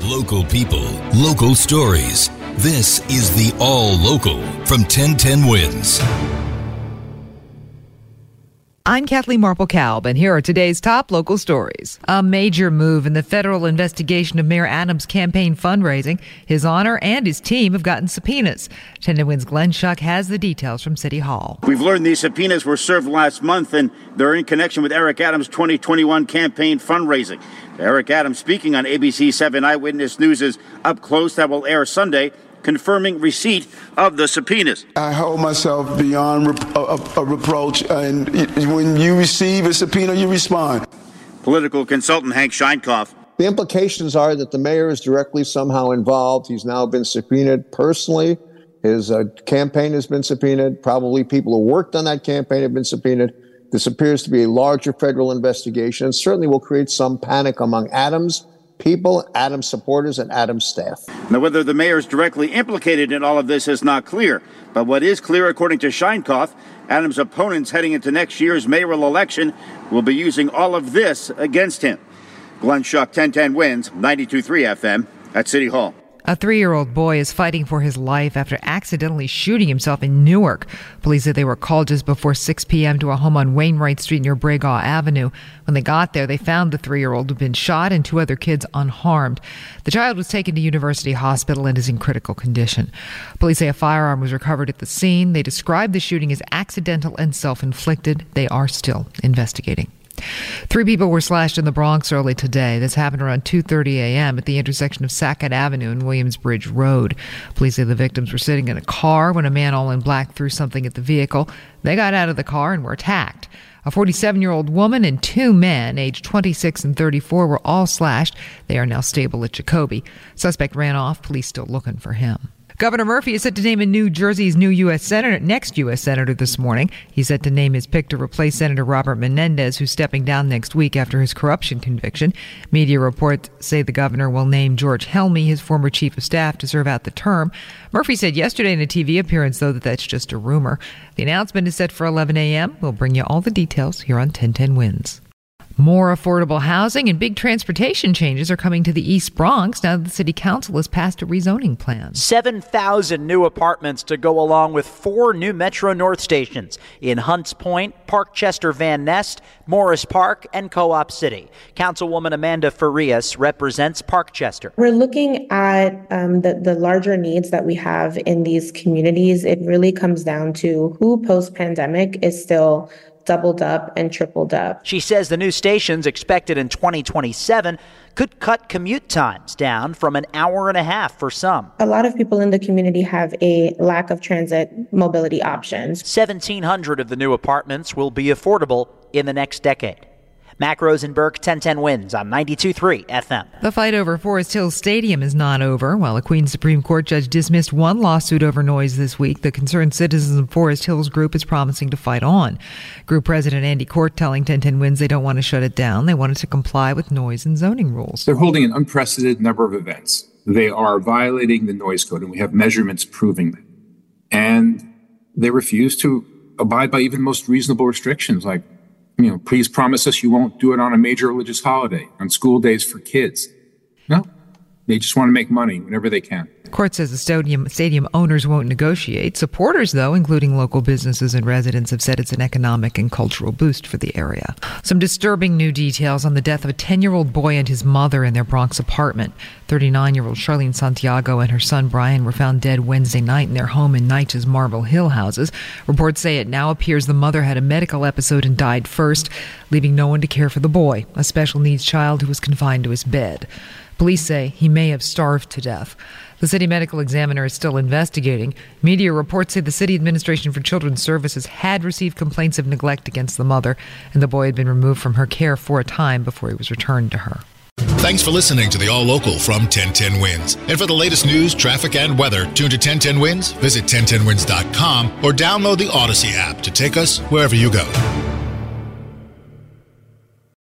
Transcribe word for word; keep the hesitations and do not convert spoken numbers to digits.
Local people, local stories. This is the All Local from ten ten Wins. I'm Kathleen Marple-Kalb, and here are today's top local stories. A major move in the federal investigation of Mayor Adams' campaign fundraising. His honor and his team have gotten subpoenas. ten ten Wins' Glenn Schuck has the details from City Hall. We've learned these subpoenas were served last month, and they're in connection with Eric Adams' twenty twenty-one campaign fundraising. Eric Adams speaking on A B C seven Eyewitness News' Up Close that will air Sunday, confirming receipt of the subpoenas. I hold myself beyond rep- a, a reproach, and when you receive a subpoena, you respond. Political consultant Hank Scheinkoff. The implications are that the mayor is directly somehow involved. He's now been subpoenaed personally. His uh, campaign has been subpoenaed. Probably people who worked on that campaign have been subpoenaed. This appears to be a larger federal investigation and certainly will create some panic among Adams people, Adams supporters, and Adams staff. Now, whether the mayor is directly implicated in all of this is not clear. But what is clear, according to Scheinkoff, Adams' opponents heading into next year's mayoral election will be using all of this against him. Glenn Schuck, ten ten Wins, ninety-two point three F M at City Hall. A three-year-old boy is fighting for his life after accidentally shooting himself in Newark. Police said they were called just before six p.m. to a home on Wainwright Street near Bregaw Avenue. When they got there, they found the three-year-old who'd been shot and two other kids unharmed. The child was taken to University Hospital and is in critical condition. Police say a firearm was recovered at the scene. They described the shooting as accidental and self-inflicted. They are still investigating. Three people were slashed in the Bronx early today. This happened around two thirty a.m. at the intersection of Sackett Avenue and Williamsbridge Road. Police say the victims were sitting in a car when a man all in black threw something at the vehicle. They got out of the car and were attacked. A forty-seven-year-old woman and two men, aged twenty-six and thirty-four, were all slashed. They are now stable at Jacoby. Suspect ran off. Police still looking for him. Governor Murphy is set to name a New Jersey's new U S Senator, next U S Senator this morning. He's set to name his pick to replace Senator Robert Menendez, who's stepping down next week after his corruption conviction. Media reports say the governor will name George Helmy, his former chief of staff, to serve out the term. Murphy said yesterday in a T V appearance, though, that that's just a rumor. The announcement is set for eleven a.m. We'll bring you all the details here on ten ten Wins. More affordable housing and big transportation changes are coming to the East Bronx now that the city council has passed a rezoning plan. seven thousand new apartments to go along with four new Metro North stations in Hunts Point, Parkchester Van Nest, Morris Park, and Co-op City. Councilwoman Amanda Farias represents Parkchester. We're looking at um, the, the larger needs that we have in these communities. It really comes down to who post-pandemic is still doubled up and tripled up. She says the new stations expected in twenty twenty-seven could cut commute times down from an hour and a half for some. A lot of people in the community have a lack of transit mobility options. seventeen hundred of the new apartments will be affordable in the next decade. Mac Rosenberg, ten ten Wins on ninety-two point three F M. The fight over Forest Hills Stadium is not over. While a Queens Supreme Court judge dismissed one lawsuit over noise this week, the Concerned Citizens of Forest Hills group is promising to fight on. Group President Andy Court telling ten ten Wins they don't want to shut it down. They want it to comply with noise and zoning rules. They're holding an unprecedented number of events. They are violating the noise code, and we have measurements proving that. And they refuse to abide by even most reasonable restrictions, like, you know, please promise us you won't do it on a major religious holiday, on school days for kids. No, they just want to make money whenever they can. Court says the stadium, stadium owners won't negotiate. Supporters, though, including local businesses and residents, have said it's an economic and cultural boost for the area. Some disturbing new details on the death of a ten-year-old boy and his mother in their Bronx apartment. thirty-nine-year-old Charlene Santiago and her son Brian were found dead Wednesday night in their home in Nych's Marble Hill houses. Reports say it now appears the mother had a medical episode and died first, leaving no one to care for the boy, a special needs child who was confined to his bed. Police say he may have starved to death. The city medical examiner is still investigating. Media reports say the City Administration for Children's Services had received complaints of neglect against the mother, and the boy had been removed from her care for a time before he was returned to her. Thanks for listening to the All Local from ten ten Wins. And for the latest news, traffic, and weather, tune to ten ten Wins, visit ten ten wins dot com, or download the Odyssey app to take us wherever you go.